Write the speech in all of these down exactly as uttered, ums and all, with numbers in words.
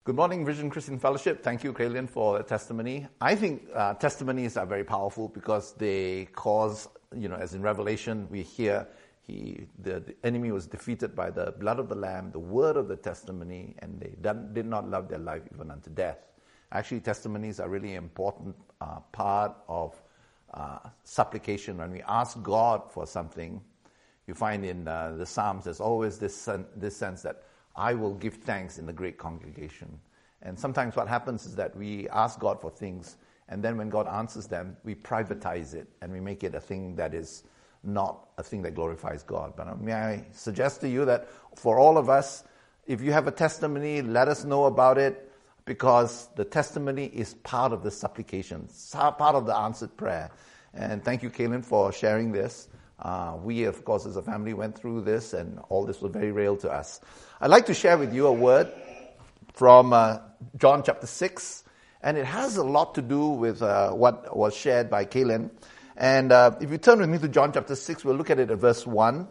Good morning, Vision Christian Fellowship. Thank you, Kaylin, for the testimony. I think uh, testimonies are very powerful because they cause, you know, as in Revelation, we hear he, the, the enemy was defeated by the blood of the Lamb, the word of the testimony, and they done, did not love their life even unto death. Actually, testimonies are really important uh, part of uh, supplication. When we ask God for something, you find in uh, the Psalms there's always this sen- this sense that I will give thanks in the great congregation. And sometimes what happens is that we ask God for things, and then when God answers them, we privatize it, and we make it a thing that is not a thing that glorifies God. But may I suggest to you that for all of us, if you have a testimony, let us know about it, because the testimony is part of the supplication, part of the answered prayer. And thank you, Kaylin, for sharing this. Uh, we, of course, as a family went through this, and all this was very real to us. I'd like to share with you a word from uh, John chapter six, and it has a lot to do with uh, what was shared by Kaylin. And uh, if you turn with me to John chapter six, we'll look at it at verse one.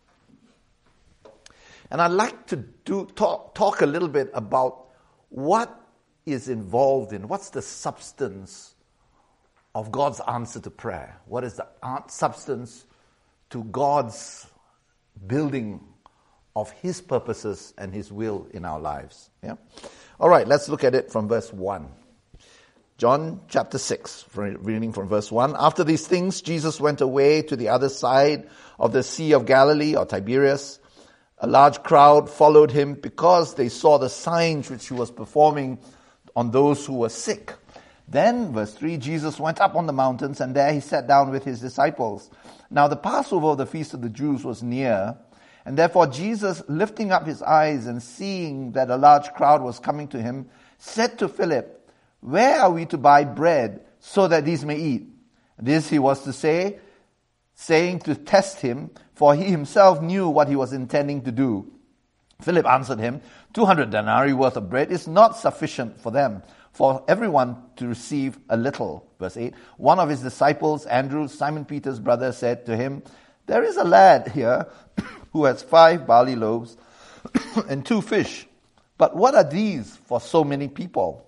And I'd like to do talk, talk a little bit about what is involved in, what's the substance of God's answer to prayer? What is the substance to God's building of His purposes and His will in our lives? Yeah. All right, let's look at it from verse one. John chapter six, reading from verse one. After these things, Jesus went away to the other side of the Sea of Galilee, or Tiberias. A large crowd followed him because they saw the signs which he was performing on those who were sick. Then, verse three, Jesus went up on the mountains, and there he sat down with his disciples. Now the Passover of the feast of the Jews was near, and therefore Jesus, lifting up his eyes and seeing that a large crowd was coming to him, said to Philip, "Where are we to buy bread so that these may eat?" This he was to say, saying to test him, for he himself knew what he was intending to do. Philip answered him, two hundred denarii worth of bread is not sufficient for them, for everyone to receive a little. Verse eight, one of his disciples, Andrew, Simon Peter's brother, said to him, "There is a lad here who has five barley loaves and two fish. But what are these for so many people?"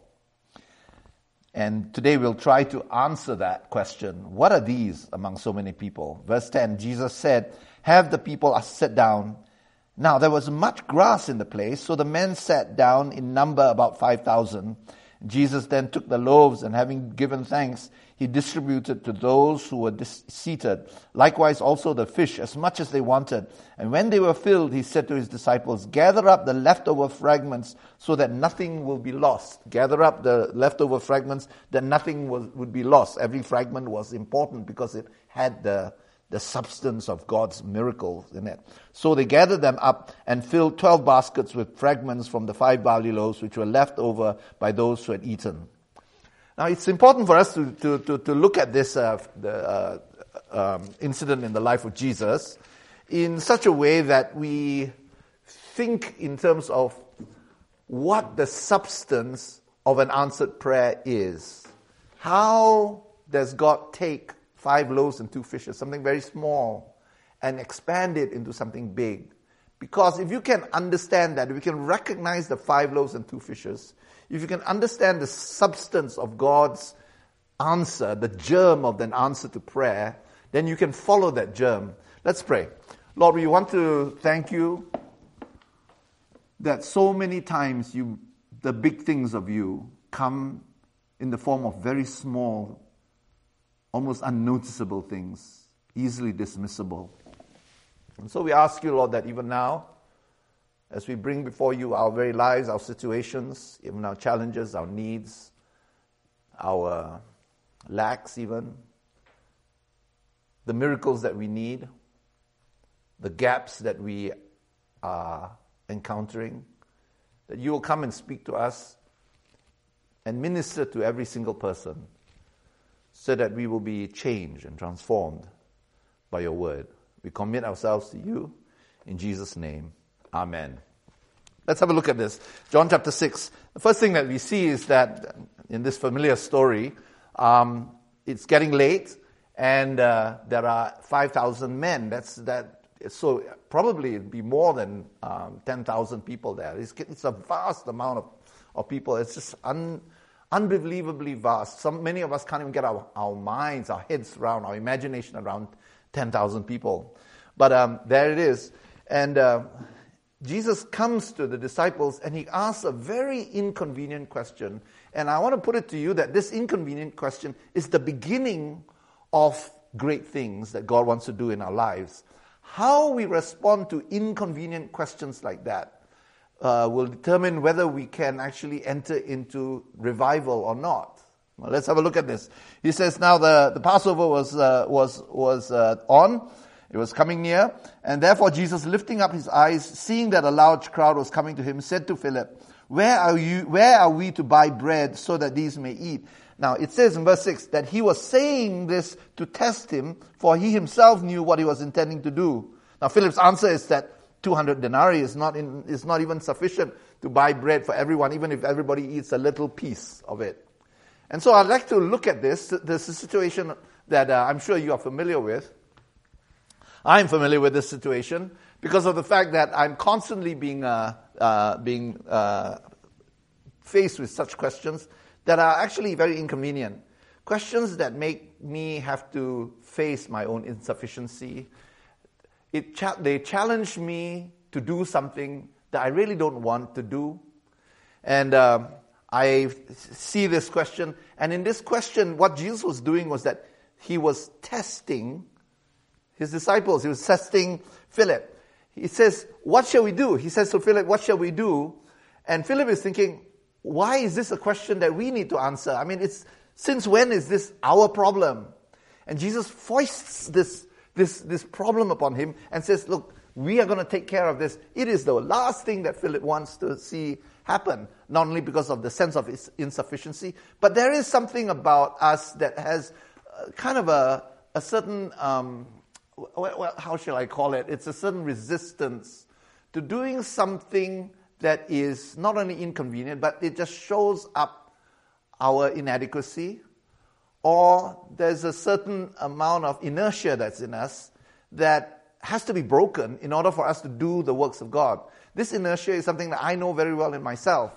And today we'll try to answer that question. What are these among so many people? Verse ten, Jesus said, "Have the people sit down." Now there was much grass in the place, so the men sat down in number about five thousand. Jesus then took the loaves, and having given thanks, he distributed to those who were dis- seated. Likewise also the fish, as much as they wanted. And when they were filled, he said to his disciples, "Gather up the leftover fragments so that nothing will be lost." Gather up the leftover fragments that nothing was, would be lost. Every fragment was important because it had the the substance of God's miracles in it. So they gathered them up and filled twelve baskets with fragments from the five barley loaves which were left over by those who had eaten. Now it's important for us to to to, to look at this uh, the, uh, um, incident in the life of Jesus in such a way that we think in terms of what the substance of an answered prayer is. How does God take five loaves and two fishes, something very small, and expand it into something big? Because if you can understand that, if you can recognize the five loaves and two fishes, if you can understand the substance of God's answer, the germ of an answer to prayer, then you can follow that germ. Let's pray. Lord, we want to thank you that so many times you, the big things of you come in the form of very small, almost unnoticeable things, easily dismissible. And so we ask you, Lord, that even now, as we bring before you our very lives, our situations, even our challenges, our needs, our lacks even, the miracles that we need, the gaps that we are encountering, that you will come and speak to us and minister to every single person, so that we will be changed and transformed by your word. We commit ourselves to you in Jesus' name. Amen. Let's have a look at this. John chapter six. The first thing that we see is that in this familiar story, um, it's getting late, and uh, there are five thousand men. That's that. So probably it'd be more than um, ten thousand people there. It's, it's a vast amount of of people. It's just un, unbelievably vast. Some, many of us can't even get our, our minds, our heads around, our imagination around ten thousand people. But um, there it is. And uh, Jesus comes to the disciples and he asks a very inconvenient question. And I want to put it to you that this inconvenient question is the beginning of great things that God wants to do in our lives. How we respond to inconvenient questions like that uh, will determine whether we can actually enter into revival or not. Well, let's have a look at this. He says, now the, the Passover was uh, was was uh, on. It was coming near. And therefore Jesus, lifting up his eyes, seeing that a large crowd was coming to him, said to Philip, Where are you? Where are we to buy bread so that these may eat? Now, it says in verse six that he was saying this to test him, for he himself knew what he was intending to do. Now, Philip's answer is that two hundred denarii is not in, is not even sufficient to buy bread for everyone, even if everybody eats a little piece of it. And so I'd like to look at this. This is a situation that uh, I'm sure you are familiar with. I'm familiar with this situation because of the fact that I'm constantly being uh, uh, being uh, faced with such questions that are actually very inconvenient. Questions that make me have to face my own insufficiency. It cha- they challenge me to do something that I really don't want to do. And um, I see this question. And in this question, what Jesus was doing was that he was testing his disciples. He was testing Philip. He says, what shall we do? He says to Philip, what shall we do? And Philip is thinking, why is this a question that we need to answer? I mean, it's since when is this our problem? And Jesus foists this, this, this problem upon him and says, look, we are going to take care of this. It is the last thing that Philip wants to see happen, not only because of the sense of his insufficiency, but there is something about us that has uh, kind of a, a certain... Um, Well, how shall I call it? It's a certain resistance to doing something that is not only inconvenient, but it just shows up our inadequacy, or there's a certain amount of inertia that's in us that has to be broken in order for us to do the works of God. This inertia is something that I know very well in myself.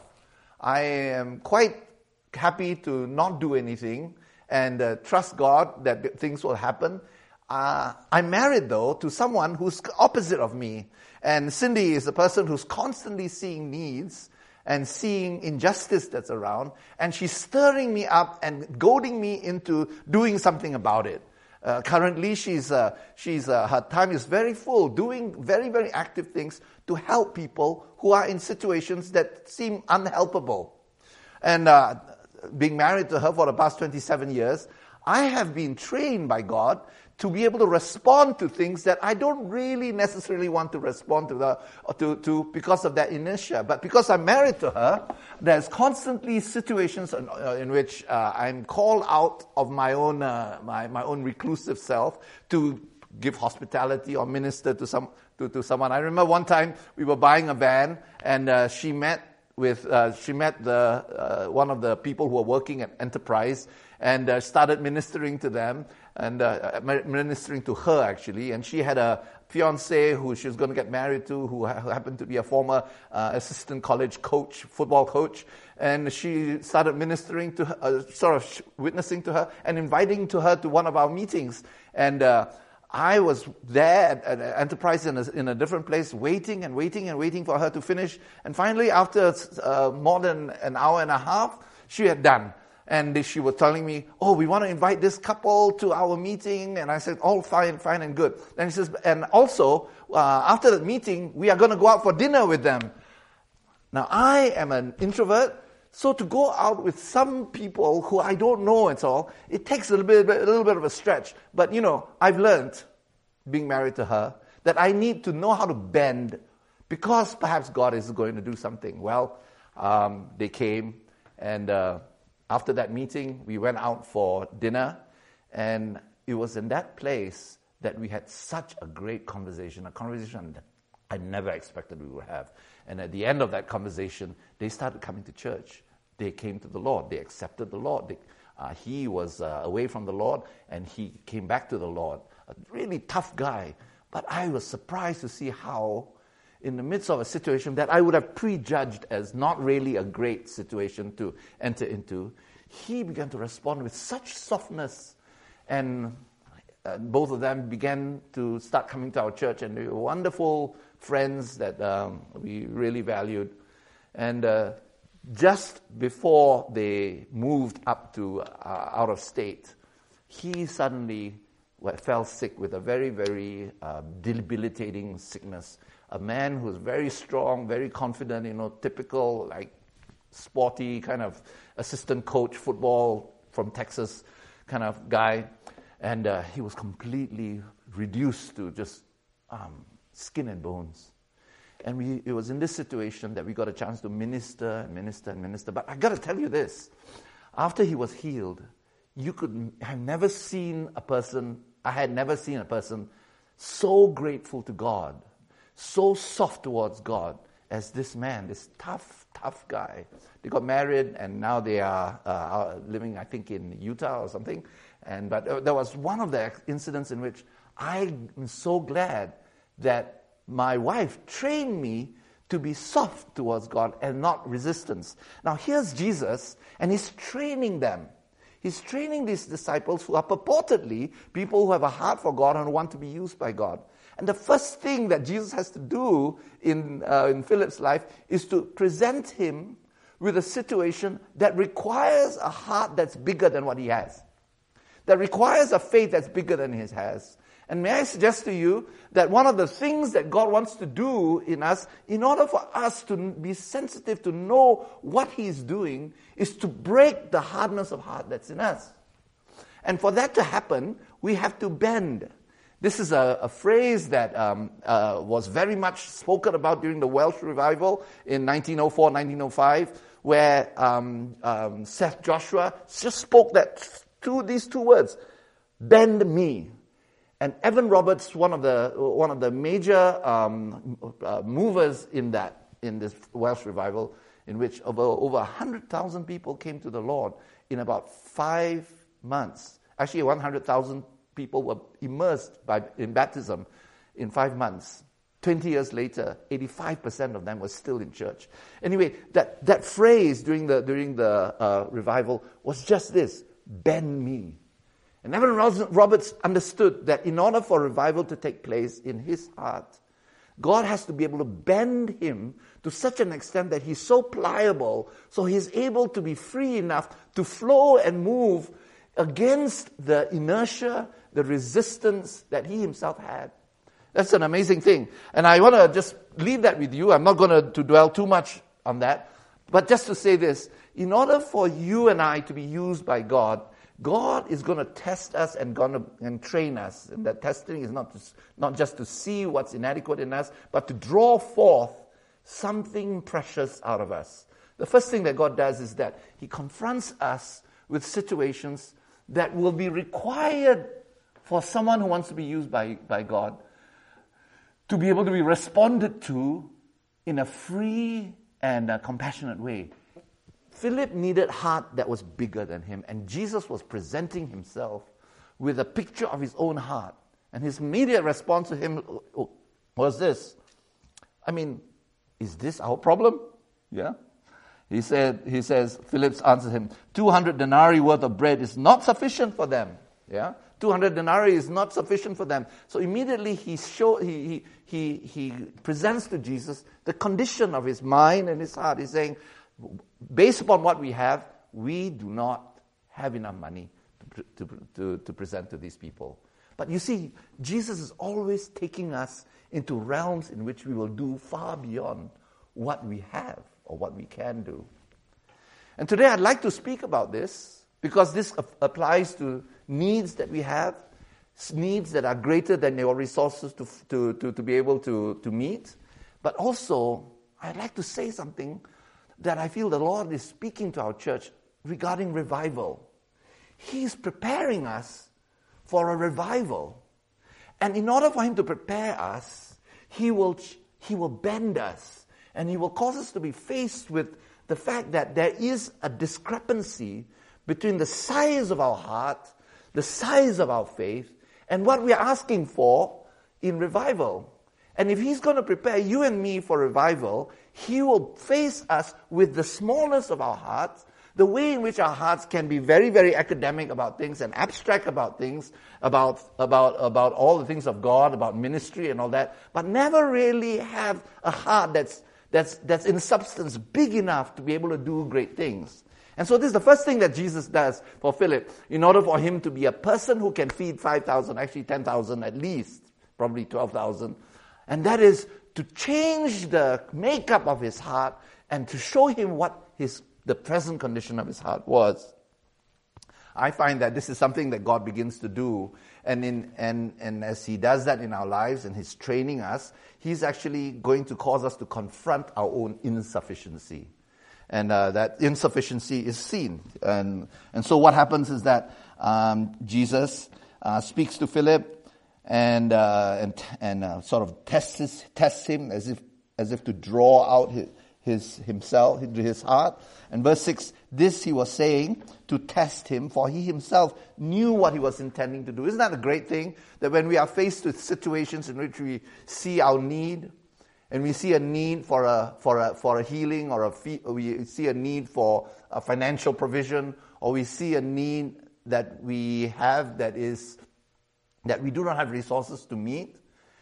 I am quite happy to not do anything and uh, trust God that things will happen. Uh, I'm married, though, to someone who's opposite of me. And Cindy is a person who's constantly seeing needs and seeing injustice that's around. And she's stirring me up and goading me into doing something about it. Uh, currently, she's uh, she's uh, her time is very full, doing very, very active things to help people who are in situations that seem unhelpable. And uh, being married to her for the past twenty-seven years, I have been trained by God to be able to respond to things that I don't really necessarily want to respond to, the, to, to because of that inertia. But because I'm married to her, there's constantly situations in, uh, in which uh, I'm called out of my own uh, my, my own reclusive self to give hospitality or minister to some to, to someone. I remember one time we were buying a van, and uh, she met with uh, she met the uh, one of the people who were working at Enterprise, and uh, started ministering to them, and uh, ministering to her, actually. And she had a fiancé who she was going to get married to, who, ha- who happened to be a former uh, assistant college coach, football coach. And she started ministering to her, uh, sort of witnessing to her, and inviting to her to one of our meetings. And uh, I was there at, at Enterprise in a, in a different place, waiting and waiting and waiting for her to finish. And finally, after uh, more than an hour and a half, she had done. And she was telling me, oh, we want to invite this couple to our meeting. And I said, oh, fine, fine and good. And he says, and also, uh, after the meeting, we are going to go out for dinner with them. Now, I am an introvert, so to go out with some people who I don't know and all, it takes a little bit, a little bit of a stretch. But, you know, I've learned, being married to her, that I need to know how to bend because perhaps God is going to do something. Well, um, they came, and... Uh, After that meeting, we went out for dinner, and it was in that place that we had such a great conversation, a conversation that I never expected we would have. And at the end of that conversation, they started coming to church. They came to the Lord. They accepted the Lord. They, uh, he was uh, away from the Lord, and he came back to the Lord. A really tough guy. But I was surprised to see how in the midst of a situation that I would have prejudged as not really a great situation to enter into, he began to respond with such softness, and uh, both of them began to start coming to our church, and they were wonderful friends that um, we really valued. And uh, just before they moved up to uh, out of state, he suddenly fell sick with a very, very uh, debilitating sickness. A man who was very strong, very confident, you know, typical, like, sporty kind of assistant coach, football from Texas kind of guy. And uh, he was completely reduced to just um, skin and bones. And we, it was in this situation that we got a chance to minister and minister and minister. But I got to tell you this. After he was healed, you could have never seen a person, I had never seen a person so grateful to God, so soft towards God as this man, this tough, tough guy. They got married, and now they are uh, living, I think, in Utah or something. And But uh, there was one of the incidents in which I am so glad that my wife trained me to be soft towards God and not resistance. Now here's Jesus, and he's training them. He's training these disciples who are purportedly people who have a heart for God and want to be used by God. And the first thing that Jesus has to do in, uh, in Philip's life is to present him with a situation that requires a heart that's bigger than what he has. That requires a faith that's bigger than he has. And may I suggest to you that one of the things that God wants to do in us, in order for us to be sensitive to know what He's doing, is to break the hardness of heart that's in us. And for that to happen, we have to bend. This is a, a phrase that um, uh, was very much spoken about during the Welsh revival in nineteen oh four, nineteen oh five, where um, um, Seth Joshua just spoke that two, these two words, bend me. And Evan Roberts, one of the one of the major um, uh, movers in that in this Welsh revival, in which over over a hundred thousand people came to the Lord in about five months. Actually, one hundred thousand people were immersed by in baptism in five months. Twenty years later, eighty-five percent of them were still in church. Anyway, that that phrase during the during the uh, revival was just this: "Bend me." And Evan Roberts understood that in order for revival to take place in his heart, God has to be able to bend him to such an extent that he's so pliable, so he's able to be free enough to flow and move against the inertia, the resistance that he himself had. That's an amazing thing. And I want to just leave that with you. I'm not going to, to dwell too much on that. But just to say this, in order for you and I to be used by God, God is going to test us and going to and train us. And that testing is not to, not just to see what's inadequate in us, but to draw forth something precious out of us. The first thing that God does is that He confronts us with situations that will be required for someone who wants to be used by, by God to be able to be responded to in a free and a compassionate way. Philip needed heart that was bigger than him, and Jesus was presenting himself with a picture of his own heart. And his immediate response to him was this: I mean, is this our problem? Yeah. He said, he says, Philip answered him, two hundred denarii worth of bread is not sufficient for them. Yeah. two hundred denarii is not sufficient for them. So immediately he show, he, he, he, he presents to Jesus the condition of his mind and his heart. He's saying, based upon what we have, we do not have enough money to, to, to, to present to these people. But you see, Jesus is always taking us into realms in which we will do far beyond what we have or what we can do. And today I'd like to speak about this because this applies to needs that we have, needs that are greater than your resources to, to, to, to be able to, to meet. But also, I'd like to say something that I feel the Lord is speaking to our church regarding revival. He's preparing us for a revival. And in order for Him to prepare us, He will, He will bend us. And He will cause us to be faced with the fact that there is a discrepancy between the size of our heart, the size of our faith, and what we are asking for in revival. And if he's going to prepare you and me for revival, he will face us with the smallness of our hearts, the way in which our hearts can be very, very academic about things and abstract about things, about, about, about all the things of God, about ministry and all that, but never really have a heart that's, that's, that's in substance big enough to be able to do great things. And so this is the first thing that Jesus does for Philip, in order for him to be a person who can feed five thousand, actually ten thousand at least, probably twelve thousand. And that is to change the makeup of his heart and to show him what his the present condition of his heart was. I find that this is something that God begins to do, and in and and as he does that in our lives and he's training us, he's actually going to cause us to confront our own insufficiency. And uh, that insufficiency is seen. And and so what happens is that um, Jesus uh, speaks to Philip and uh, and and uh, sort of tests tests him as if as if to draw out his, his himself, his heart. And verse six, this he was saying to test him, for he himself knew what he was intending to do. Isn't that a great thing? That when we are faced with situations in which we see our need, and we see a need for a for a for a healing, or a fee, or we see a need for a financial provision, or we see a need that we have that is that we do not have resources to meet,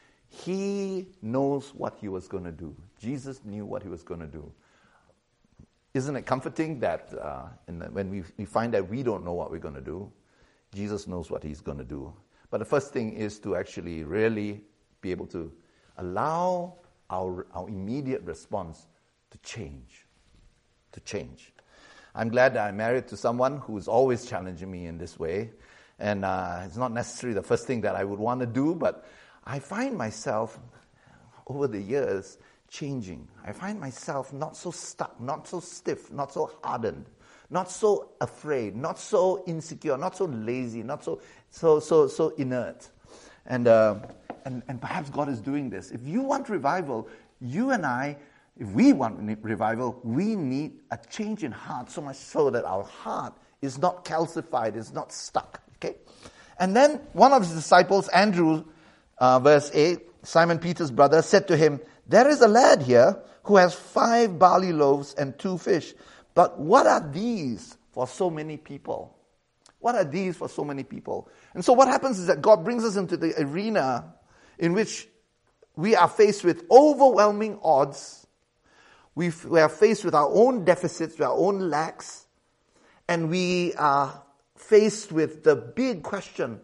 he knows what he was going to do. Jesus knew what he was going to do. Isn't it comforting that uh, in the, when we, we find that we don't know what we're going to do, Jesus knows what he's going to do. But the first thing is to actually really be able to allow our, our immediate response to change. To change. I'm glad that I'm married to someone who is always challenging me in this way. And uh, it's not necessarily the first thing that I would want to do, but I find myself, over the years, changing. I find myself not so stuck, not so stiff, not so hardened, not so afraid, not so insecure, not so lazy, not so so so so inert. And uh, and and perhaps God is doing this. If you want revival, you and I, if we want revival, we need a change in heart, so much so that our heart is not calcified, is not stuck. Okay, and then one of his disciples, Andrew, uh, verse eight, Simon Peter's brother, said to him, there is a lad here who has five barley loaves and two fish. But what are these for so many people? What are these for so many people? And so what happens is that God brings us into the arena in which we are faced with overwhelming odds. We are faced with our own deficits, with our own lacks. And we are faced with the big question,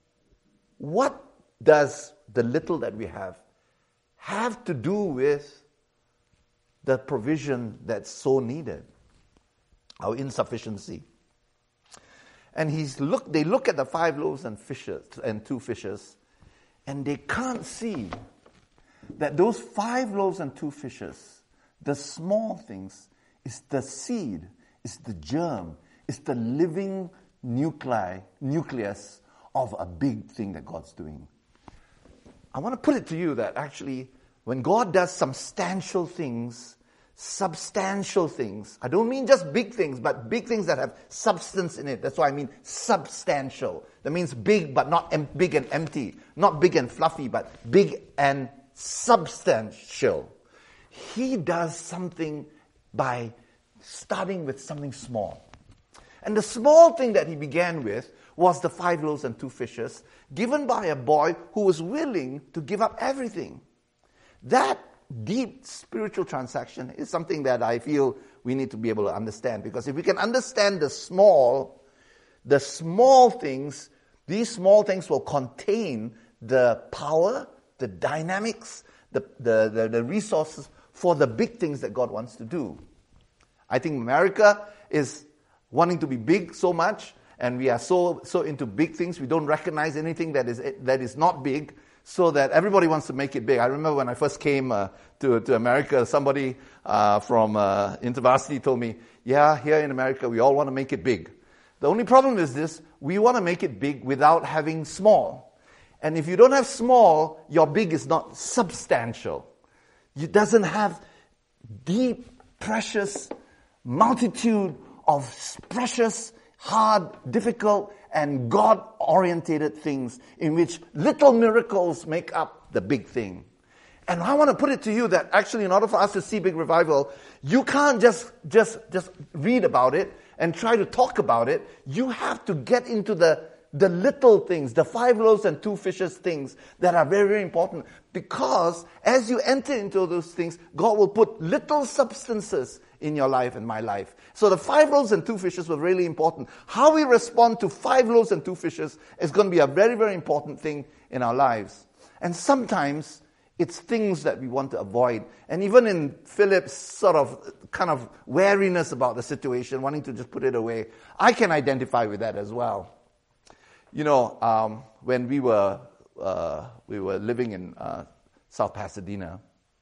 what does the little that we have have to do with the provision that's so needed, our insufficiency? And he's look. They look at the five loaves and fishes and two fishes, and they can't see that those five loaves and two fishes, the small things, is the seed, is the germ, is the living nuclei, nucleus of a big thing that God's doing. I want to put it to you that actually, when God does substantial things, substantial things, I don't mean just big things, but big things that have substance in it. That's why I mean substantial. That means big, but not em- big and empty. Not big and fluffy, but big and substantial. He does something by starting with something small. And the small thing that he began with was the five loaves and two fishes, given by a boy who was willing to give up everything. That deep spiritual transaction is something that I feel we need to be able to understand. Because if we can understand the small, the small things, these small things will contain the power, the dynamics, the, the, the, the resources for the big things that God wants to do. I think America is wanting to be big so much, and we are so so into big things, we don't recognize anything that is that is not big, so that everybody wants to make it big. I remember when I first came uh, to to America, somebody uh, from uh, InterVarsity told me, yeah, here in America, we all want to make it big. The only problem is this, we want to make it big without having small. And if you don't have small, your big is not substantial. It doesn't have deep, precious multitude of precious, hard, difficult, and God-orientated things in which little miracles make up the big thing. And I want to put it to you that actually in order for us to see big revival, you can't just, just, just read about it and try to talk about it. You have to get into the, the little things, the five loaves and two fishes things that are very, very important. Because as you enter into those things, God will put little substances in your life and my life. So the five loaves and two fishes were really important. How we respond to five loaves and two fishes is going to be a very, very important thing in our lives. And sometimes it's things that we want to avoid. And even in Philip's sort of kind of wariness about the situation, wanting to just put it away, I can identify with that as well. You know, um, when we were uh, we were living in uh, South Pasadena,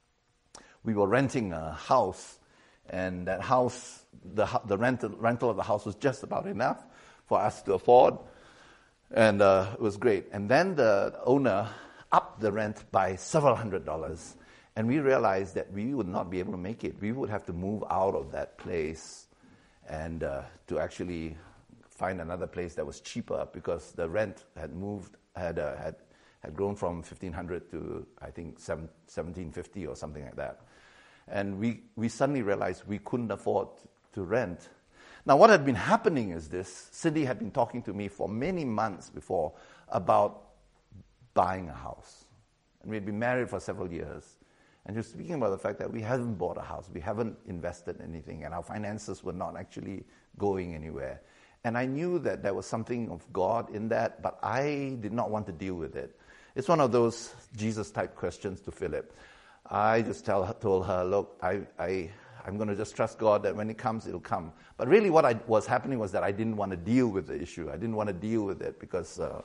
we were renting a house, and that house, the the rental rental of the house was just about enough for us to afford, and uh, it was great. And then the owner upped the rent by several hundred dollars, and we realized that we would not be able to make it. We would have to move out of that place and uh, to actually find another place that was cheaper, because the rent had moved, had uh, had had grown from fifteen hundred to I think seventeen fifty or something like that. And we, we suddenly realized we couldn't afford to rent. Now, what had been happening is this. Cindy had been talking to me for many months before about buying a house. And we had been married for several years. And she was speaking about the fact that we haven't bought a house. We haven't invested anything. And our finances were not actually going anywhere. And I knew that there was something of God in that, but I did not want to deal with it. It's one of those Jesus-type questions to Philip. I just tell, told her, look, I, I, I'm going to just trust God that when it comes, it'll come. But really what I, was happening was that I didn't want to deal with the issue. I didn't want to deal with it because uh,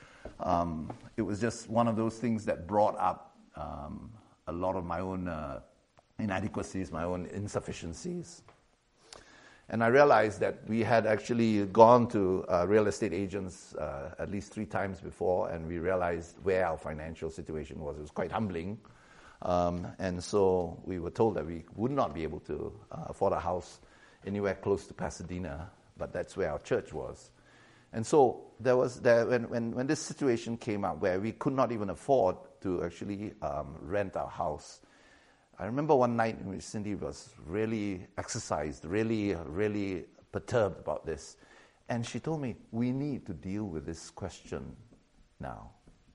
um, it was just one of those things that brought up um, a lot of my own uh, inadequacies, my own insufficiencies. And I realized that we had actually gone to uh, real estate agents uh, at least three times before, and we realized where our financial situation was. It was quite humbling. Um, and so we were told that we would not be able to uh, afford a house anywhere close to Pasadena, but that's where our church was. And so there was there when, when, when this situation came up where we could not even afford to actually um, rent our house, I remember one night in which Cindy was really exercised, really, really perturbed about this. And she told me, we need to deal with this question now.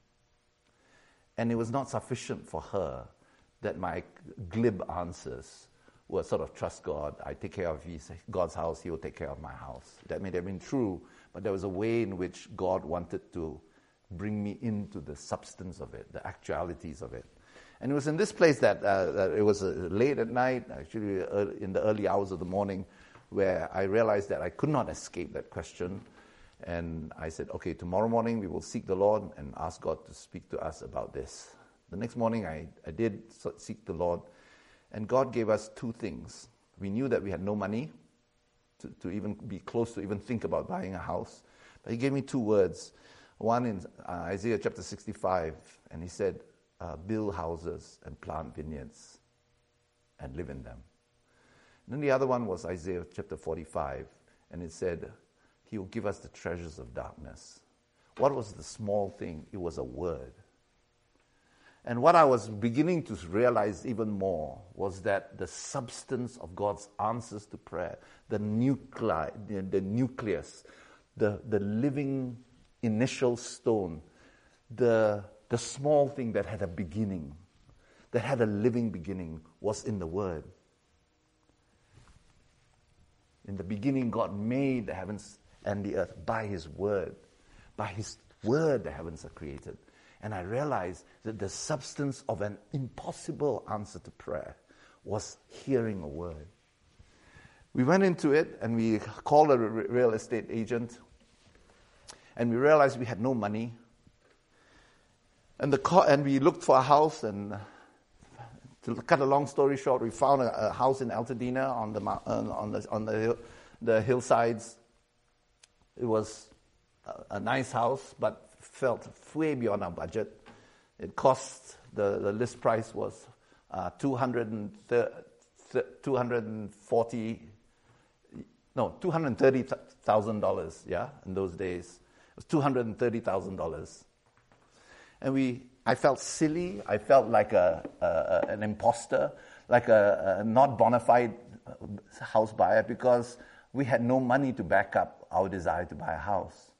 And it was not sufficient for her that my glib answers were sort of trust God. I take care of his, God's house, he will take care of my house. That may have been true, but there was a way in which God wanted to bring me into the substance of it, the actualities of it. And it was in this place that, uh, that it was uh, late at night, actually uh, in the early hours of the morning, where I realized that I could not escape that question. And I said, okay, tomorrow morning we will seek the Lord and ask God to speak to us about this. The next morning I, I did seek the Lord, and God gave us two things. We knew that we had no money to, to even be close to even think about buying a house. But he gave me two words. One in uh, Isaiah chapter sixty-five, and he said, uh, build houses and plant vineyards and live in them. And then the other one was Isaiah chapter forty-five, and it said, he will give us the treasures of darkness. What was the small thing? It was a word. And what I was beginning to realize even more was that the substance of God's answers to prayer, the nuclei, the, the nucleus, the, the living initial stone, the, the small thing that had a beginning, that had a living beginning, was in the Word. In the beginning, God made the heavens and the earth by His Word. By His Word, the heavens are created. And I realized that the substance of an impossible answer to prayer was hearing a word. We went into it and we called a real estate agent, and we realized we had no money. And the co- and we looked for a house, and to cut a long story short, we found a, a house in Altadena on the on the on the hill, the hillsides. It was a, a nice house, but felt way beyond our budget. It cost, the, the list price was uh, two hundred forty, no, two hundred thirty thousand dollars, yeah, in those days. It was two hundred thirty thousand dollars. And we, I felt silly. I felt like a, a an imposter, like a, a not bona fide house buyer, because we had no money to back up our desire to buy a house.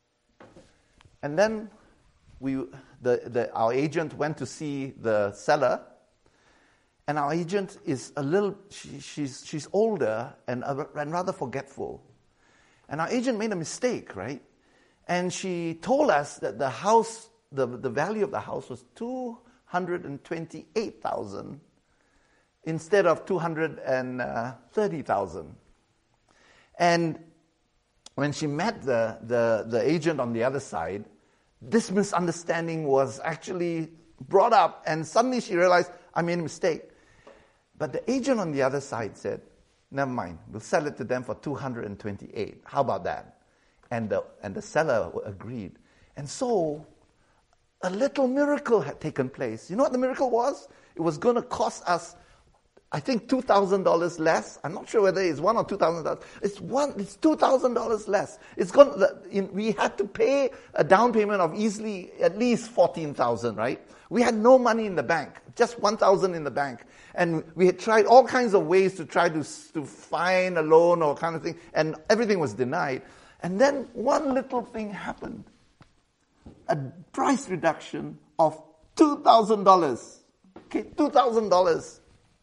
And then we, the, the our agent went to see the seller, and our agent is a little, she, she's she's older and, uh, and rather forgetful. And our agent made a mistake, right? And she told us that the house, the, the value of the house was two hundred twenty-eight thousand dollars instead of two hundred thirty thousand dollars. And when she met the, the, the agent on the other side, this misunderstanding was actually brought up, and suddenly she realized, I made a mistake. But the agent on the other side said, never mind, we'll sell it to them for two hundred twenty-eight. How about that? And the, and the seller agreed. And so, a little miracle had taken place. You know what the miracle was? It was going to cost us, I think, two thousand dollars less. I'm not sure whether it's one or two thousand dollars. It's one. It's two thousand dollars less. It's going. To, we had to pay a down payment of easily at least fourteen thousand. Right? We had no money in the bank, just one thousand in the bank, and we had tried all kinds of ways to try to to find a loan or kind of thing, and everything was denied. And then one little thing happened: a price reduction of two thousand dollars. Okay, two thousand dollars.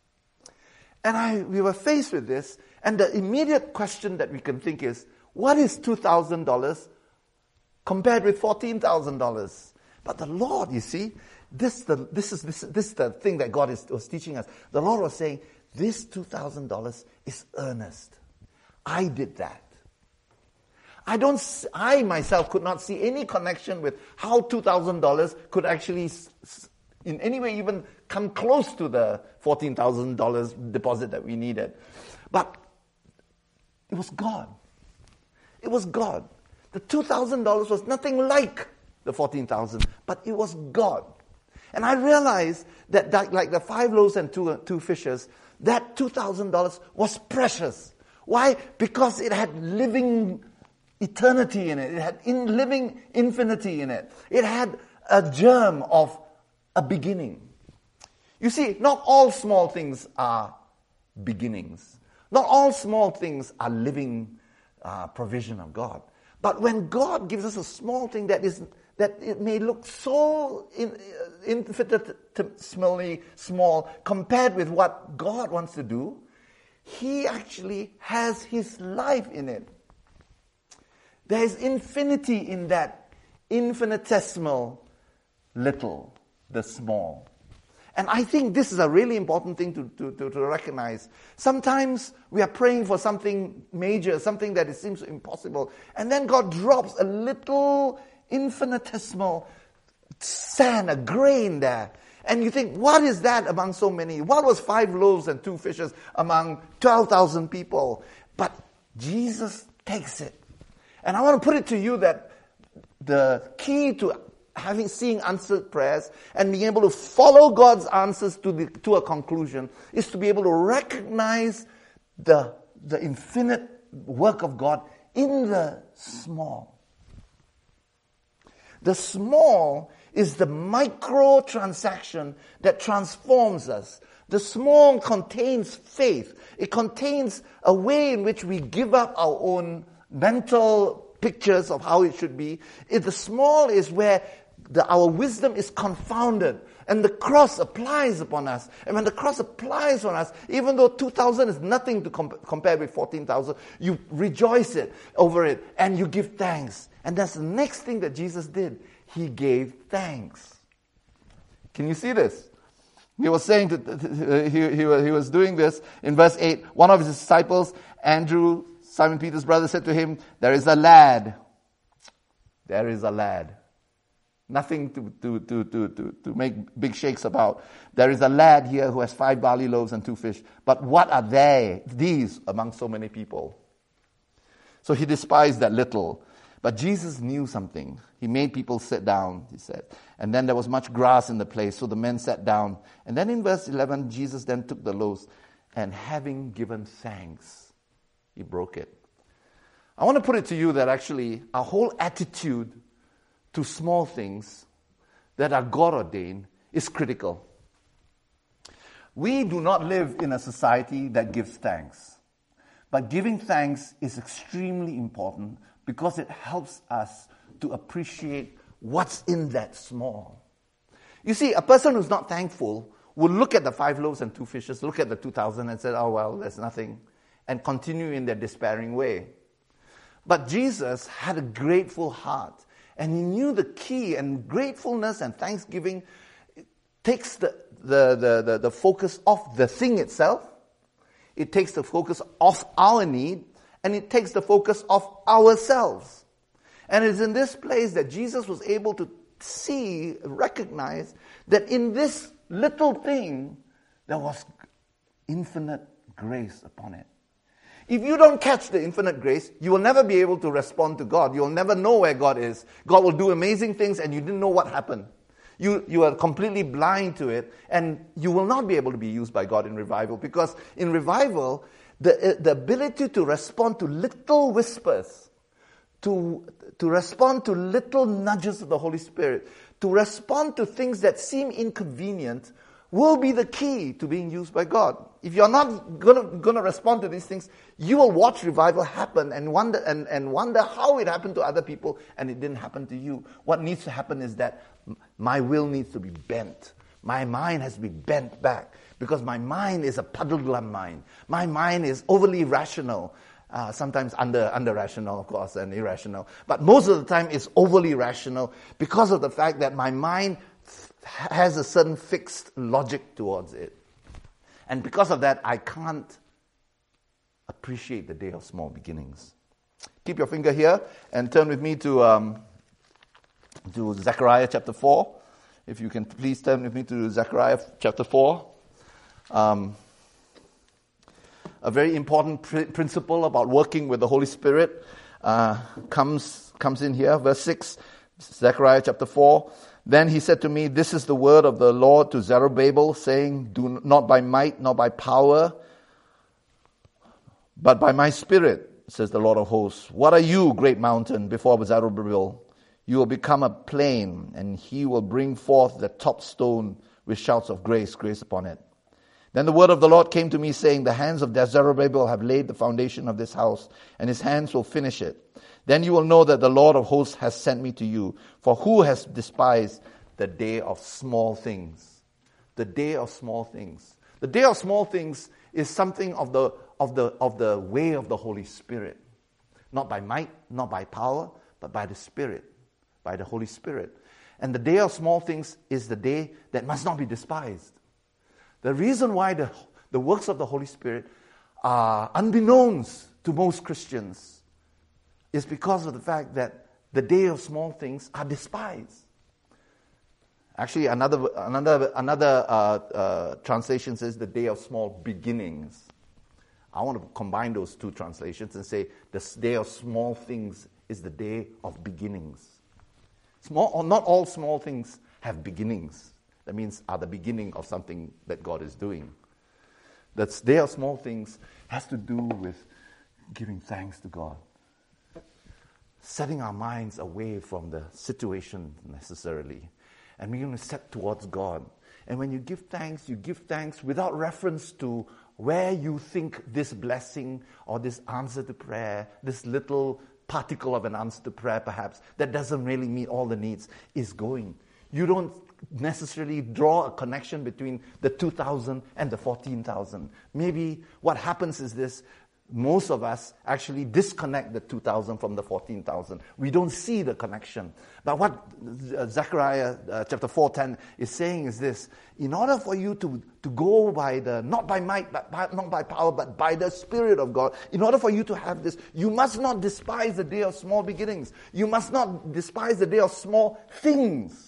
And I, we were faced with this, and the immediate question that we can think is, what is two thousand dollars compared with fourteen thousand dollars? But the Lord, you see, this, the, this, is, this, this is the thing that God is, was teaching us. The Lord was saying, this two thousand dollars is earnest. I did that. I don't. I myself could not see any connection with how two thousand dollars could actually in any way even come close to the fourteen thousand dollars deposit that we needed. But it was God. It was God. The two thousand dollars was nothing like the fourteen thousand dollars, but it was God. And I realized that, that like the five loaves and two, two fishes, that two thousand dollars was precious. Why? Because it had living eternity in it. It had in living infinity in it. It had a germ of a beginning. You see, not all small things are beginnings. Not all small things are living uh, provision of God. But when God gives us a small thing that is that it may look so in, uh, infinitesimally small compared with what God wants to do, He actually has His life in it. There is infinity in that infinitesimal little, the small. And I think this is a really important thing to, to, to, to recognize. Sometimes we are praying for something major, something that it seems impossible, and then God drops a little infinitesimal sand, a grain there. And you think, what is that among so many? What was five loaves and two fishes among twelve thousand people? But Jesus takes it. And I want to put it to you that the key to having seeing answered prayers and being able to follow God's answers to the, to a conclusion is to be able to recognize the, the infinite work of God in the small. The small is the micro transaction that transforms us. The small contains faith. It contains a way in which we give up our own mental pictures of how it should be. It, the small is where the, our wisdom is confounded, and the cross applies upon us. And when the cross applies on us, even though two thousand is nothing to comp- compare with fourteen thousand, you rejoice it over it, and you give thanks. And that's the next thing that Jesus did. He gave thanks. Can you see this? He was saying, to, he, he, he was doing this in verse eight. One of his disciples, Andrew, Simon Peter's brother, said to him, there is a lad. There is a lad. Nothing to, to, to, to, to, to make big shakes about. There is a lad here who has five barley loaves and two fish. But what are they, these, among so many people? So he despised that little. But Jesus knew something. He made people sit down, he said. And then there was much grass in the place, so the men sat down. And then in verse eleven, Jesus then took the loaves, and having given thanks, he broke it. I want to put it to you that actually our whole attitude to small things that are God ordained is critical. We do not live in a society that gives thanks. But giving thanks is extremely important because it helps us to appreciate what's in that small. You see, a person who's not thankful will look at the five loaves and two fishes, look at the two thousand and say, oh, well, there's nothing, and continue in their despairing way. But Jesus had a grateful heart, and he knew the key, and gratefulness and thanksgiving takes the, the, the, the, the focus off the thing itself, it takes the focus off our need, and it takes the focus off ourselves. And it's in this place that Jesus was able to see, recognize that in this little thing, there was infinite grace upon it. If you don't catch the infinite grace, you will never be able to respond to God. You'll never know where God is. God will do amazing things and you didn't know what happened. You, you are completely blind to it, and you will not be able to be used by God in revival, because in revival, the, the ability to respond to little whispers, to, to respond to little nudges of the Holy Spirit, to respond to things that seem inconvenient will be the key to being used by God. If you're not going to respond to these things, you will watch revival happen and wonder and, and wonder how it happened to other people and it didn't happen to you. What needs to happen is that my will needs to be bent. My mind has to be bent back, because my mind is a puddle-glum mind. My mind is overly rational. Uh, sometimes under under rational, of course, and irrational. But most of the time it's overly rational because of the fact that my mind f- has a certain fixed logic towards it. And because of that, I can't appreciate the day of small beginnings. Keep your finger here and turn with me to um, to Zechariah chapter four. If you can please turn with me to Zechariah chapter four. Um, a very important pr- principle about working with the Holy Spirit uh, comes comes in here. Verse six, Zechariah chapter four. Then he said to me, this is the word of the Lord to Zerubbabel, saying, do not by might, nor by power, but by my spirit, says the Lord of hosts. What are you, great mountain, before Zerubbabel? You will become a plain, and he will bring forth the top stone with shouts of grace, grace upon it. Then the word of the Lord came to me, saying, the hands of Zerubbabel have laid the foundation of this house, and his hands will finish it. Then you will know that the Lord of hosts has sent me to you. For who has despised the day of small things? The day of small things. The day of small things is something of the of the of the way of the Holy Spirit. Not by might, not by power, but by the Spirit, by the Holy Spirit. And the day of small things is the day that must not be despised. The reason why the, the works of the Holy Spirit are unbeknownst to most Christians is because of the fact that the day of small things are despised. Actually, another another another uh, uh, translation says the day of small beginnings. I want to combine those two translations and say the day of small things is the day of beginnings. Small, or not all small things have beginnings. That means are the beginning of something that God is doing. The day of small things has to do with giving thanks to God. Setting our minds away from the situation necessarily. And we're going to step towards God. And when you give thanks, you give thanks without reference to where you think this blessing or this answer to prayer, this little particle of an answer to prayer perhaps, that doesn't really meet all the needs, is going. You don't necessarily draw a connection between the two thousand and the fourteen thousand. Maybe what happens is this: most of us actually disconnect the two thousand from the fourteen thousand. We don't see the connection. But what Zechariah uh, chapter four ten is saying is this: in order for you to, to go by the, not by might, but by, not by power, but by the Spirit of God, in order for you to have this, you must not despise the day of small beginnings. You must not despise the day of small things.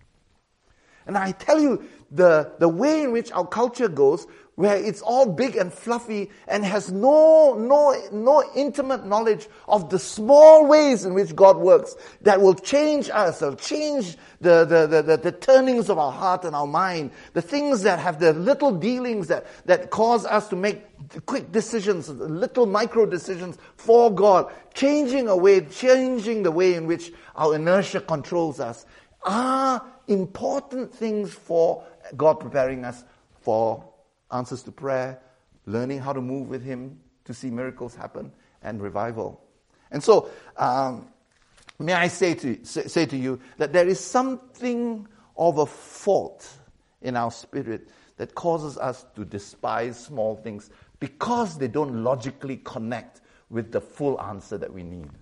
And I tell you, the, the way in which our culture goes, where it's all big and fluffy and has no, no, no intimate knowledge of the small ways in which God works, that will change us, or change the, the, the, the, the turnings of our heart and our mind, the things that have the little dealings that, that cause us to make quick decisions, little micro decisions for God, changing away, changing the way in which our inertia controls us. are important things for God preparing us for answers to prayer, learning how to move with Him to see miracles happen, and revival. And so, um, may I say to, say, say to you that there is something of a fault in our spirit that causes us to despise small things because they don't logically connect with the full answer that we need.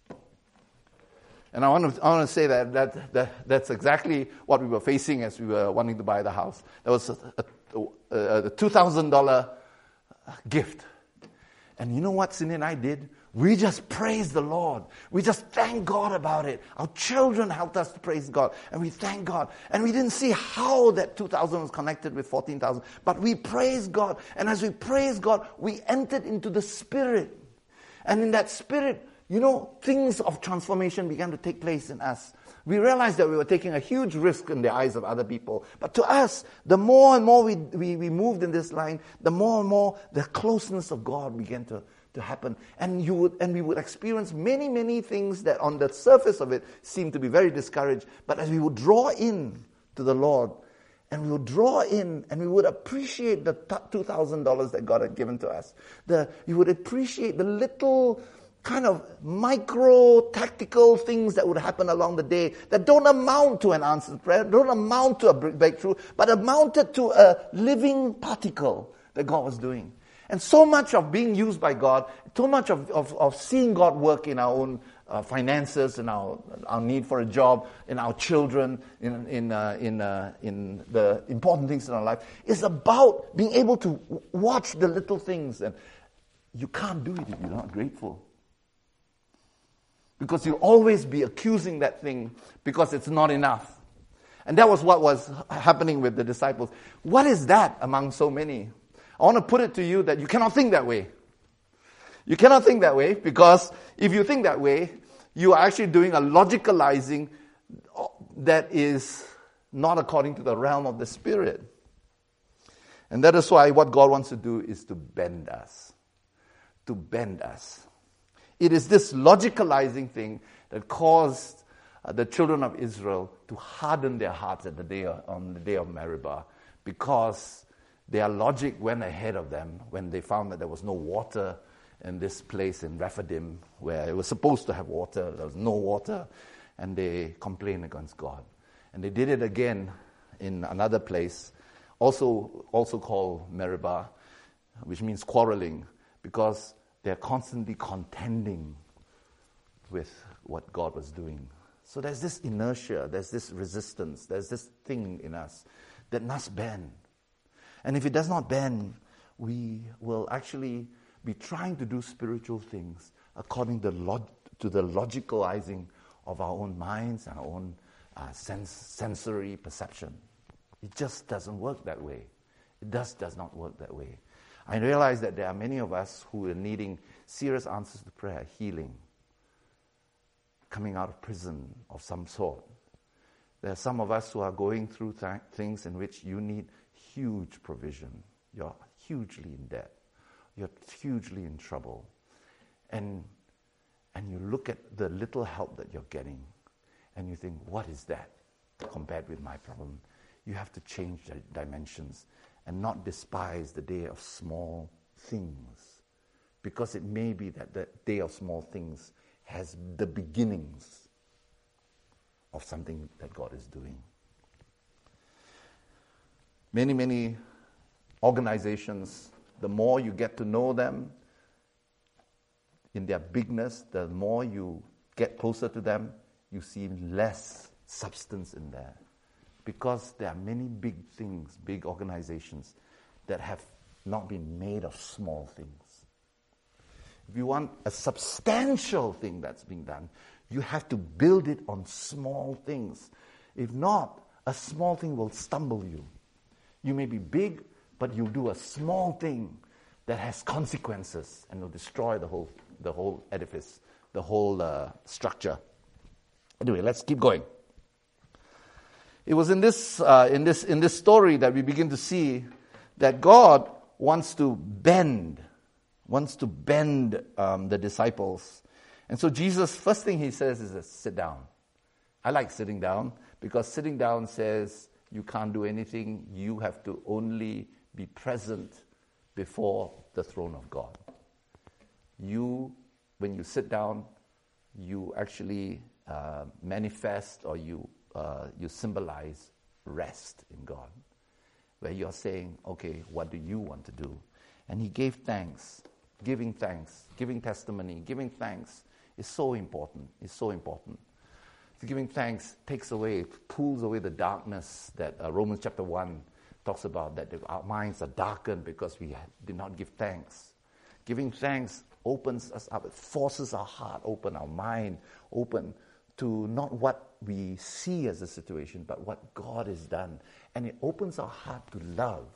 And I want to, I want to say that, that, that that's exactly what we were facing as we were wanting to buy the house. There was a, a, a, a two thousand dollars gift. And you know what Cindy and I did? We just praised the Lord. We just thanked God about it. Our children helped us to praise God. And we thank God. And we didn't see how that two thousand was connected with fourteen thousand. But we praised God. And as we praised God, we entered into the Spirit. And in that Spirit, you know, things of transformation began to take place in us. We realized that we were taking a huge risk in the eyes of other people. But to us, the more and more we, we, we moved in this line, the more and more the closeness of God began to, to happen. And you would and we would experience many, many things that on the surface of it seemed to be very discouraged. But as we would draw in to the Lord, and we would draw in, and we would appreciate the two thousand dollars that God had given to us. The, we would appreciate the little kind of micro tactical things that would happen along the day that don't amount to an answered prayer, don't amount to a breakthrough, but amounted to a living particle that God was doing. And so much of being used by God, so much of, of, of seeing God work in our own uh, finances, in our our need for a job, in our children, in in uh, in uh, in the important things in our life, is about being able to watch the little things. And you can't do it if you're not grateful. Because you'll always be accusing that thing because it's not enough. And that was what was happening with the disciples. What is that among so many? I want to put it to you that you cannot think that way. You cannot think that way because if you think that way, you are actually doing a logicalizing that is not according to the realm of the Spirit. And that is why what God wants to do is to bend us. To bend us. It is this logicalizing thing that caused uh, the children of Israel to harden their hearts at the day of, on the day of Meribah, because their logic went ahead of them when they found that there was no water in this place in Rephidim where it was supposed to have water. There was no water, and they complained against God. And they did it again in another place, also also called Meribah, which means quarreling, because they're constantly contending with what God was doing. So there's this inertia, there's this resistance, there's this thing in us that must bend. And if it does not bend, we will actually be trying to do spiritual things according to, log- to the logicalizing of our own minds and our own uh, sense, sensory perception. It just doesn't work that way. It just does not work that way. I realize that there are many of us who are needing serious answers to prayer, healing, coming out of prison of some sort. There are some of us who are going through th- things in which you need huge provision. You're hugely in debt. You're hugely in trouble. And, and you look at the little help that you're getting, and you think, what is that compared with my problem? You have to change the dimensions and not despise the day of small things, because it may be that the day of small things has the beginnings of something that God is doing. Many, many organizations, the more you get to know them in their bigness, the more you get closer to them, you see less substance in there. Because there are many big things, big organizations that have not been made of small things. If you want a substantial thing that's being done, you have to build it on small things. If not, a small thing will stumble you. You may be big, but you do a small thing that has consequences and will destroy the whole the whole edifice, the whole uh, structure. Anyway, let's keep going. It was in this uh, in this in this story that we begin to see that God wants to bend, wants to bend um, the disciples. And so Jesus, first thing he says is, sit down. I like sitting down Because sitting down says you can't do anything. You have to only be present before the throne of God. You, when you sit down, you actually uh, manifest or you uh, you symbolize rest in God, where you're saying, okay, what do you want to do? And he gave thanks. Giving thanks, giving testimony, giving thanks is so important. It's so important. Giving thanks takes away, pulls away the darkness that uh, Romans chapter one talks about, that our minds are darkened because we did not give thanks. Giving thanks opens us up. It forces our heart open, our mind open to not what we see as a situation, but what God has done. And it opens our heart to love.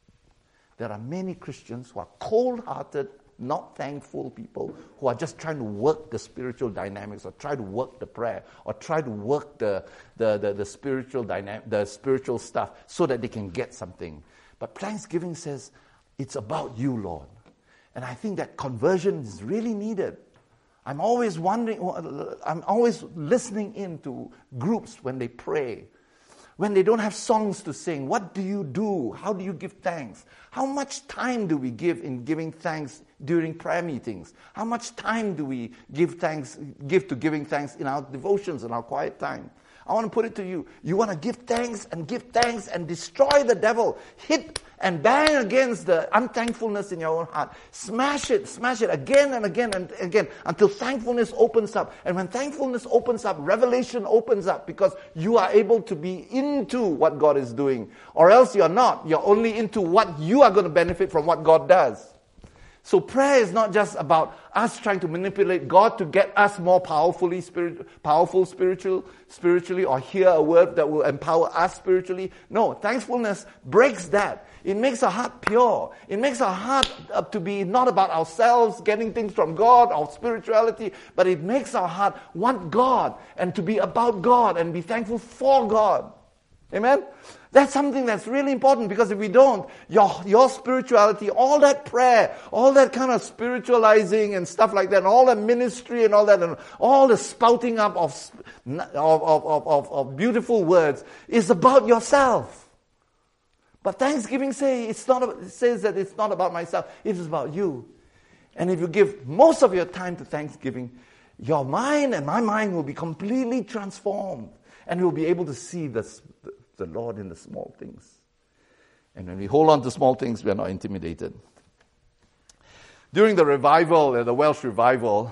There are many Christians who are cold-hearted, not thankful people, who are just trying to work the spiritual dynamics, or try to work the prayer, or try to work the, the, the, the spiritual dynamic, the spiritual stuff, so that they can get something. But Thanksgiving says, it's about you, Lord. And I think that conversion is really needed. I'm always wondering, I'm always listening in to groups when they pray. When they don't have songs to sing, what do you do? How do you give thanks? How much time do we give in giving thanks during prayer meetings? How much time do we give thanks, give to giving thanks in our devotions and our quiet time? I want to put it to you. You want to give thanks and give thanks and destroy the devil. Hit and bang against the unthankfulness in your own heart. Smash it, smash it again and again and again until thankfulness opens up. And when thankfulness opens up, revelation opens up, because you are able to be into what God is doing. Or else you're not. You're only into what you are going to benefit from what God does. So prayer is not just about us trying to manipulate God to get us more powerfully spirit, powerful spiritual, spiritually, or hear a word that will empower us spiritually. No, thankfulness breaks that. It makes our heart pure. It makes our heart uh, to be not about ourselves, getting things from God, our spirituality, but it makes our heart want God and to be about God and be thankful for God. Amen? That's something that's really important, because if we don't, your, your spirituality, all that prayer, all that kind of spiritualizing and stuff like that, and all the ministry and all that, and all the spouting up of, of, of, of, of beautiful words is about yourself. But Thanksgiving say it's not, it says that it's not about myself, it is about you. And if you give most of your time to Thanksgiving, your mind and my mind will be completely transformed. And we'll be able to see the, the Lord in the small things. And when we hold on to small things, we are not intimidated. During the revival, the Welsh revival,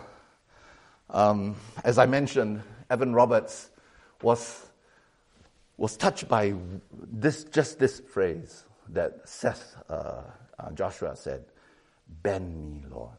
um, as I mentioned, Evan Roberts was, was touched by this, just this phrase that Seth uh, uh, Joshua said, "Bend me, Lord."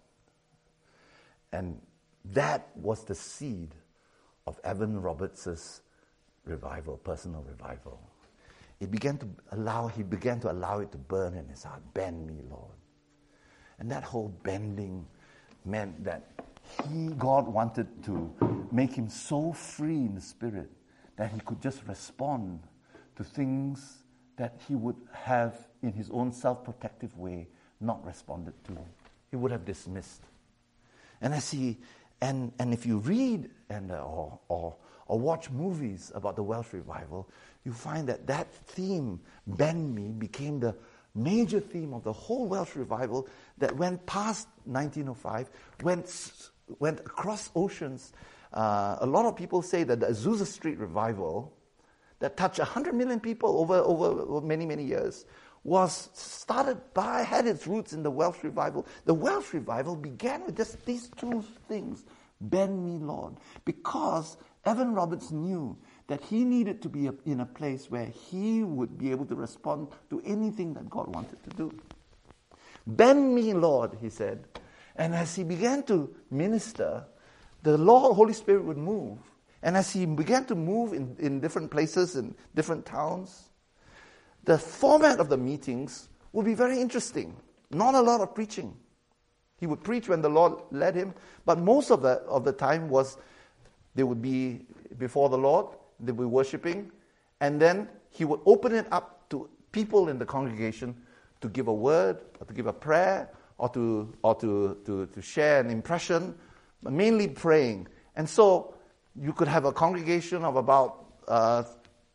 And that was the seed of Evan Roberts's revival, personal revival. It began to allow, he began to allow it to burn in his heart. Bend me, Lord. And that whole bending meant that he, God wanted to make him so free in the spirit that he could just respond to things that he would have, in his own self-protective way, not responded to. He would have dismissed. And as he, and and if you read and uh, or or or watch movies about the Welsh revival, you find that that theme, "Bend Me," became the major theme of the whole Welsh revival that went past nineteen oh five, went went across oceans. Uh, a lot of people say that the Azusa Street revival, that touched one hundred million people over, over, over many, many years, was started by, had its roots in the Welsh revival. The Welsh revival began with just these two things, "Bend me, Lord," because Evan Roberts knew that he needed to be in a place where he would be able to respond to anything that God wanted to do. "Bend me, Lord," he said. And as he began to minister, the Lord, Holy Spirit would move. And as he began to move in, in different places, in different towns, the format of the meetings would be very interesting. Not a lot of preaching. He would preach when the Lord led him, but most of the, of the time was they would be before the Lord, they would be worshiping, and then he would open it up to people in the congregation to give a word, or to give a prayer, or to or to, to, to share an impression, but mainly praying. And so you could have a congregation of about uh,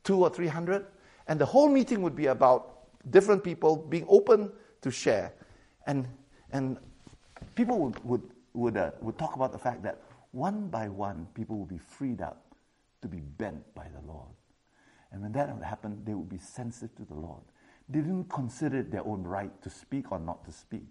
two or three hundred, and the whole meeting would be about different people being open to share. And and people would would would, uh, would talk about the fact that one by one, people would be freed up to be bent by the Lord. And when that would happen, they would be sensitive to the Lord. They didn't consider it their own right to speak or not to speak.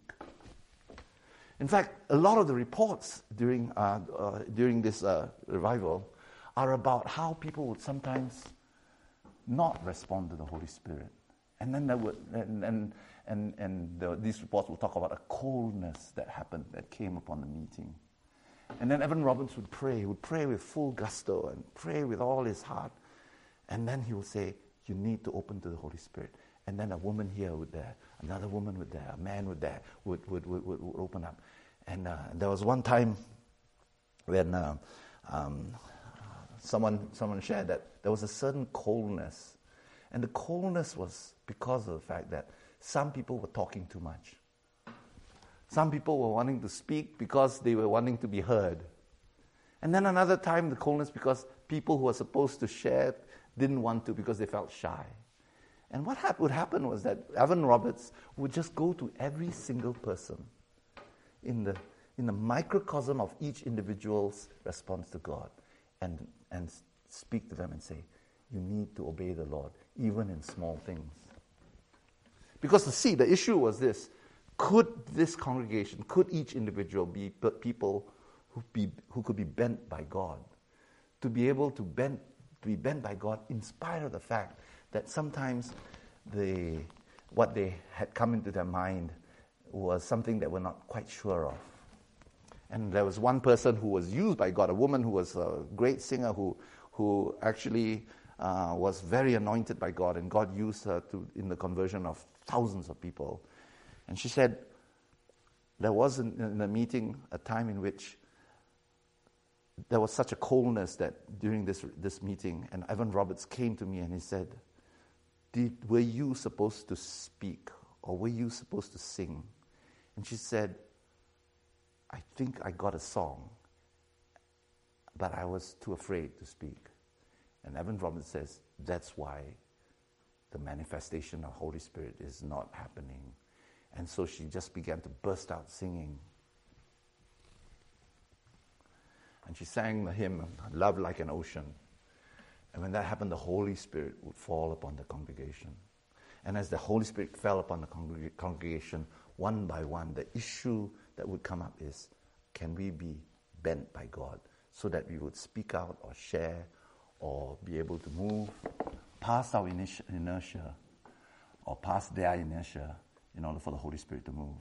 In fact, a lot of the reports during uh, uh, during this uh, revival are about how people would sometimes not respond to the Holy Spirit. And then there would, and and and, and the, these reports will talk about a coldness that happened, that came upon the meeting. And then Evan Roberts would pray. He would pray with full gusto and pray with all his heart. And then he would say, you need to open to the Holy Spirit. And then a woman here would there, another woman would there, a man would there, would would would, would, would open up. And uh, there was one time when uh, um, someone someone shared that there was a certain coldness. And the coldness was because of the fact that some people were talking too much. Some people were wanting to speak because they were wanting to be heard. And then another time, the coldness because people who were supposed to share didn't want to because they felt shy. And what ha- would happen was that Evan Roberts would just go to every single person in the in the microcosm of each individual's response to God and, and speak to them and say, you need to obey the Lord, even in small things. Because, you see, the issue was this. Could this congregation, could each individual be people who be who could be bent by God? To be able to bend, to be bent by God in spite of the fact that sometimes the what they had come into their mind was something that we're not quite sure of. And there was one person who was used by God, a woman who was a great singer who who actually uh, was very anointed by God, and God used her to in the conversion of thousands of people. And she said, there was in, in the meeting a time in which there was such a coldness that during this this meeting, and Evan Roberts came to me and he said, Did, were you supposed to speak or were you supposed to sing? And she said, I think I got a song, but I was too afraid to speak. And Evan Roberts says, that's why the manifestation of Holy Spirit is not happening. And so she just began to burst out singing. And she sang the hymn, Love Like an Ocean. And when that happened, the Holy Spirit would fall upon the congregation. And as the Holy Spirit fell upon the congreg- congregation, one by one, the issue that would come up is, can we be bent by God so that we would speak out or share or be able to move past our inertia or past their inertia in order for the Holy Spirit to move.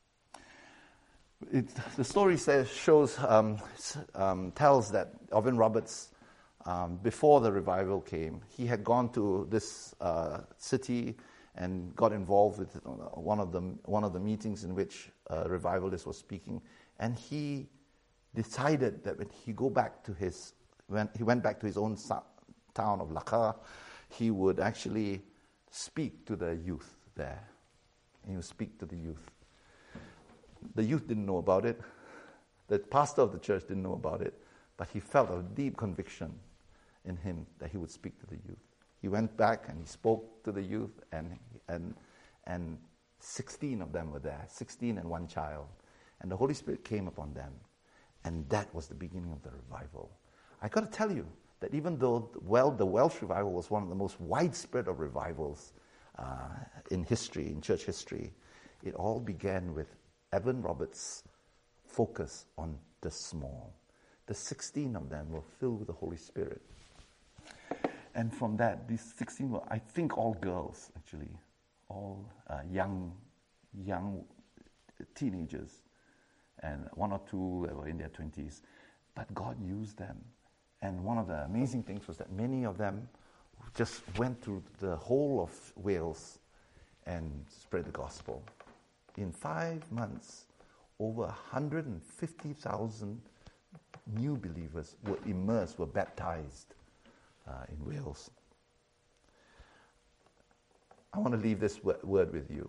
It, the story says, shows, um, um, tells that Evan Roberts, um, before the revival came, he had gone to this uh, city and got involved with one of the one of the meetings in which a revivalist was speaking, and he decided that when he go back to his when he went back to his own sa- town of Lakar, he would actually speak to the youth there. He would speak to the youth. The youth didn't know about it. The pastor of the church didn't know about it. But he felt a deep conviction in him that he would speak to the youth. He went back and he spoke to the youth, and and and sixteen of them were there, sixteen and one child. And the Holy Spirit came upon them. And that was the beginning of the revival. I got to tell you that even though well, the Welsh revival was one of the most widespread of revivals uh, in history, in church history, it all began with Evan Roberts' focus on the small. The sixteen of them were filled with the Holy Spirit. And from that, these sixteen were, I think, all girls, actually. All uh, young, young teenagers. And one or two were in their twenties. But God used them. And one of the amazing things was that many of them just went through the whole of Wales and spread the gospel. In five months, over one hundred fifty thousand new believers were immersed, were baptized uh, in Wales. I want to leave this w- word with you.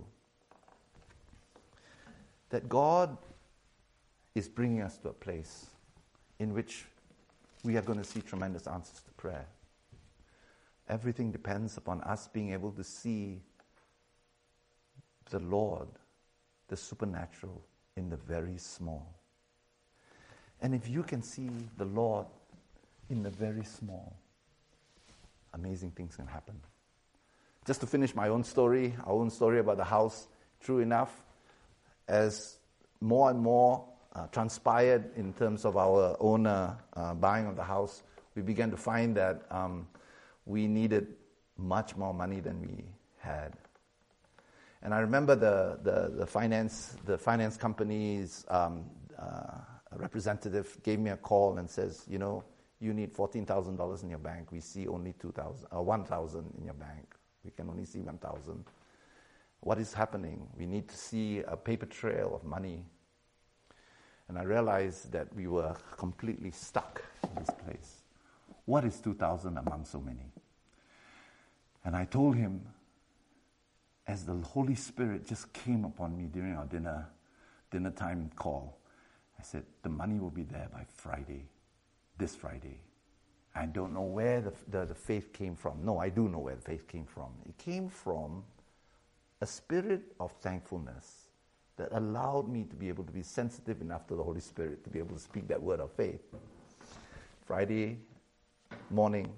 That God is bringing us to a place in which we are going to see tremendous answers to prayer. Everything depends upon us being able to see the Lord, the supernatural, in the very small. And if you can see the Lord in the very small, amazing things can happen. Just to finish my own story, our own story about the house, true enough, as more and more uh, transpired in terms of our owner uh, buying of the house, we began to find that um, we needed much more money than we had. And I remember the the, the finance the finance company's um, uh, representative gave me a call and says, you know, you need fourteen thousand dollars in your bank. We see only two thousand or one thousand in your bank. We can only see one thousand. What is happening? We need to see a paper trail of money. And I realized that we were completely stuck in this place. What is two thousand among so many? And I told him, as the Holy Spirit just came upon me during our dinner, dinner time call, I said, the money will be there by Friday, this Friday. I don't know where the, the, the faith came from. No, I do know where the faith came from. It came from a spirit of thankfulness that allowed me to be able to be sensitive enough to the Holy Spirit to be able to speak that word of faith. Friday morning,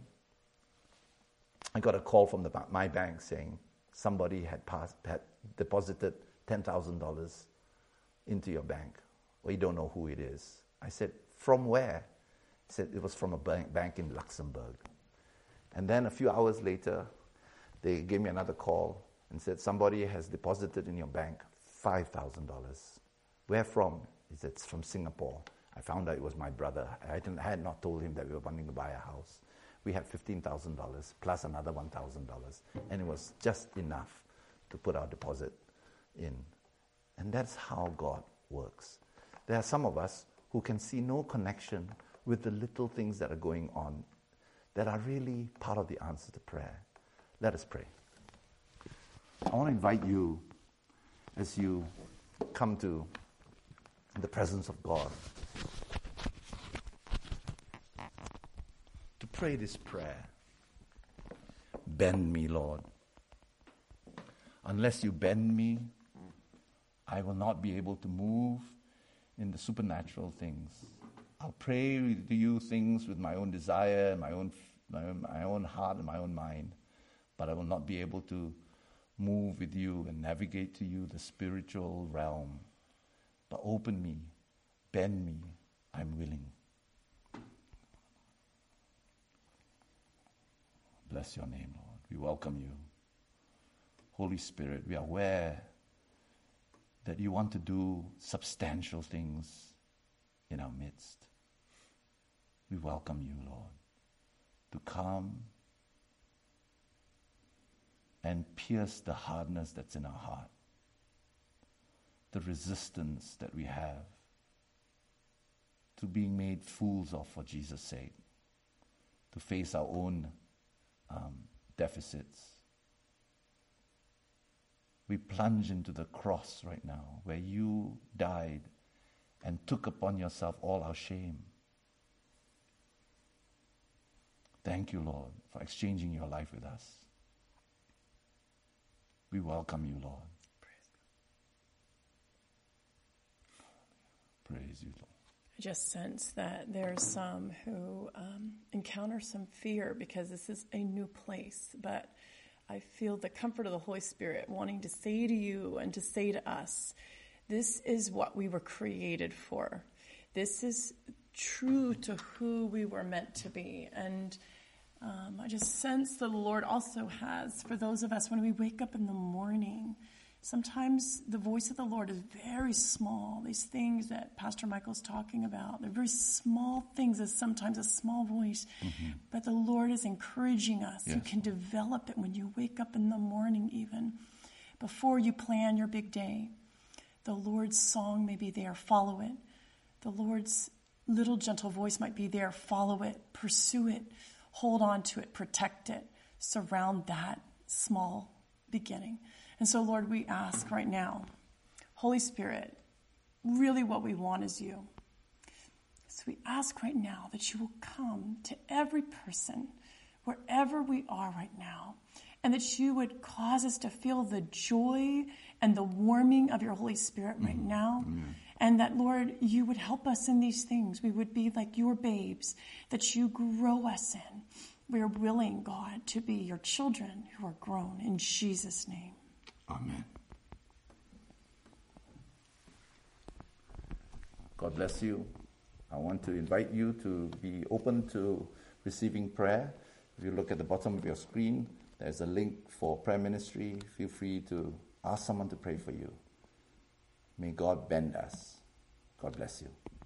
I got a call from the, my bank saying somebody had passed, had deposited ten thousand dollars into your bank. We don't know who it is. I said, from where? He said it was from a bank, bank in Luxembourg. And then a few hours later, they gave me another call and said, somebody has deposited in your bank five thousand dollars. Where from? He said, it's from Singapore. I found out it was my brother. I, didn't, I had not told him that we were wanting to buy a house. We had fifteen thousand dollars plus another one thousand dollars. And it was just enough to put our deposit in. And that's how God works. There are some of us who can see no connection with the little things that are going on that are really part of the answer to prayer. Let us pray. I want to invite you, as you come to the presence of God, to pray this prayer. Bend me, Lord. Unless you bend me, I will not be able to move in the supernatural things. I'll pray to you things with my own desire, my own, my own, my own heart and my own mind, but I will not be able to move with you and navigate to you the spiritual realm. But open me, bend me, I'm willing. Bless your name, Lord. We welcome you. Holy Spirit, we are aware that you want to do substantial things in our midst. We welcome you, Lord, to come and pierce the hardness that's in our heart, the resistance that we have to being made fools of for Jesus' sake, to face our own um, deficits. We plunge into the cross right now, where you died and took upon yourself all our shame. Thank you, Lord, for exchanging your life with us. We welcome you, Lord. Praise, Praise you, Lord. I just sense that there's some who um, encounter some fear because this is a new place, but I feel the comfort of the Holy Spirit wanting to say to you and to say to us, this is what we were created for. This is true to who we were meant to be. And um, I just sense that the Lord also has, for those of us, when we wake up in the morning, sometimes the voice of the Lord is very small. These things that Pastor Michael's talking about, they're very small things, as sometimes a small voice. Mm-hmm. But the Lord is encouraging us. Yes. You can develop it when you wake up in the morning even. Before you plan your big day, the Lord's song may be there, follow it. The Lord's little gentle voice might be there, follow it, pursue it, hold on to it, protect it, surround that small beginning. And so, Lord, we ask right now, Holy Spirit, really what we want is you. So we ask right now that you will come to every person wherever we are right now, and that you would cause us to feel the joy and the warming of your Holy Spirit right mm-hmm. now. Mm-hmm. And that, Lord, you would help us in these things. We would be like your babes, that you grow us in. We are willing, God, to be your children who are grown. In Jesus' name. Amen. God bless you. I want to invite you to be open to receiving prayer. If you look at the bottom of your screen, there's a link for prayer ministry. Feel free to ask someone to pray for you. May God bend us. God bless you.